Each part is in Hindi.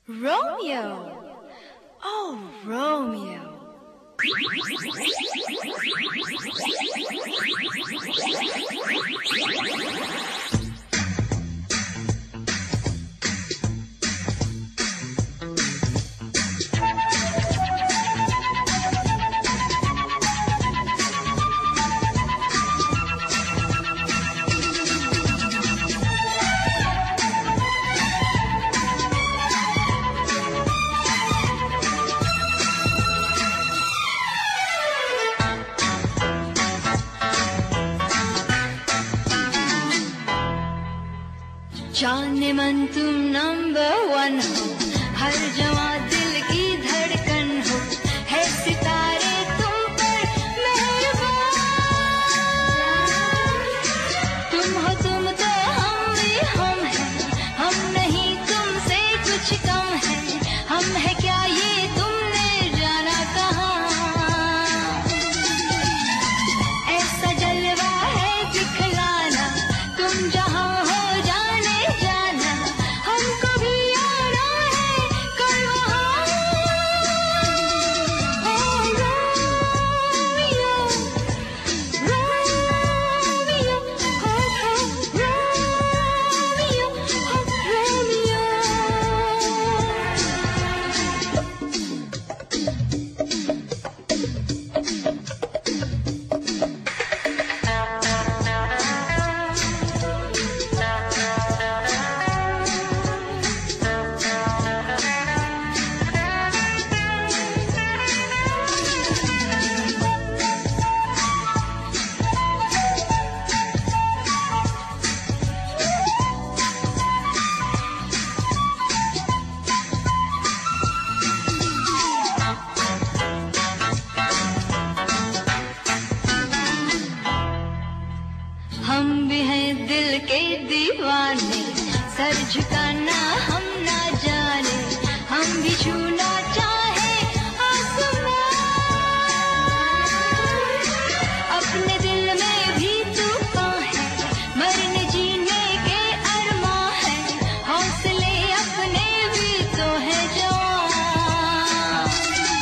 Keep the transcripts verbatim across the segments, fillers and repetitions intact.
Romeo! Oh, Romeo! जाने मन तुम नंबर वन हो, हर जवां दिल की धड़कन हो, है सितारे तुम पर मेहरबान। तुम हो तुम तो हम भी हम हैं, हम नहीं तुमसे कुछ कम है, हम है क्या ये तुमने जाना कहाँ। ऐसा जलवा है दिखलाना, तुम जहाँ हम भी हैं दिल के दीवाने, सर झुकाना हम ना जाने, हम भी छूना चाहे आसमां। अपने दिल में भी तूफान है, मरने जीने के अरमां है, हौसले अपने भी तो है जवान।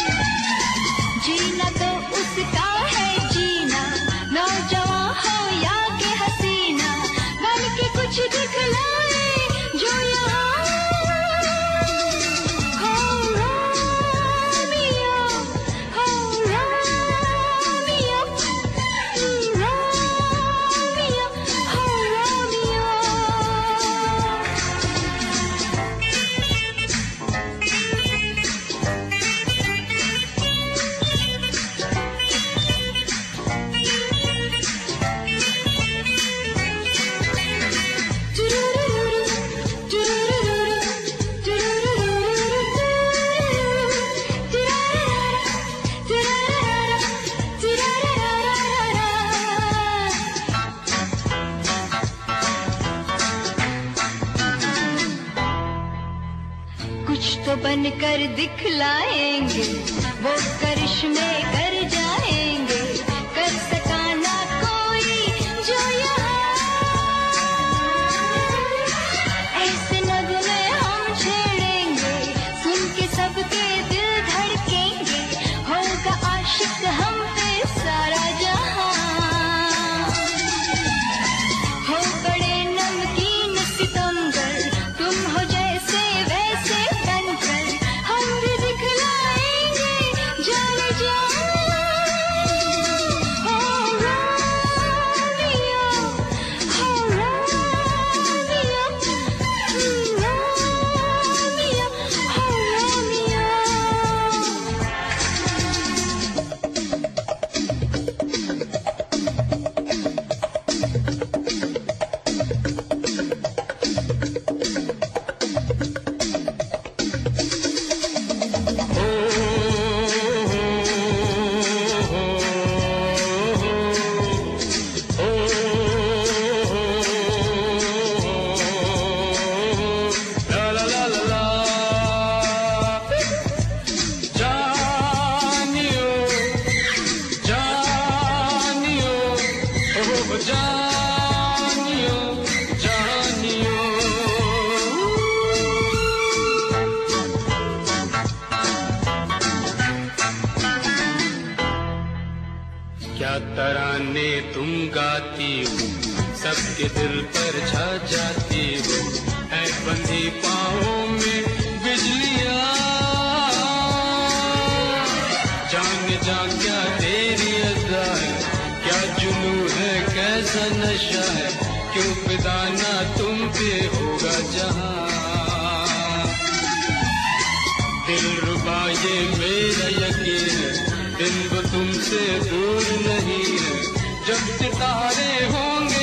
जीना तो उसका है जीना, नौजवान हो या हसीना, बन के कुछ दिखलाए जो यहाँ। हो रोमियो, हो रोमियो, रोमियो, हो रोमियो। कुछ तो बनकर दिखलाएंगे, वो करिश्मे कर जाएंगे, कर सका ना कोई जो यहाँ। ऐसे नगमे हम छेड़ेंगे, सुन के सबके दिल धड़केंगे, होगा आशिक हम पे सारा जहां। हो बड़े नमकीन सितमगर, तुम हो जैसे वैसे बनकर, हम भी दिखलाएंगे जाने जा। क्या तराने तुम गाती हो, सबके दिल पर छा जाती हो, है बंधी पाँवों में बिजलियां। जान जा क्या तेरी अदा है, क्या जुनू है, कैसा नशा है, क्यों फिदा ना तुम पे होगा जहां। दिलरुबा ये मेरा यकीन है, दिन वो तुमसे दूर नहीं है, जब सितारे होंगे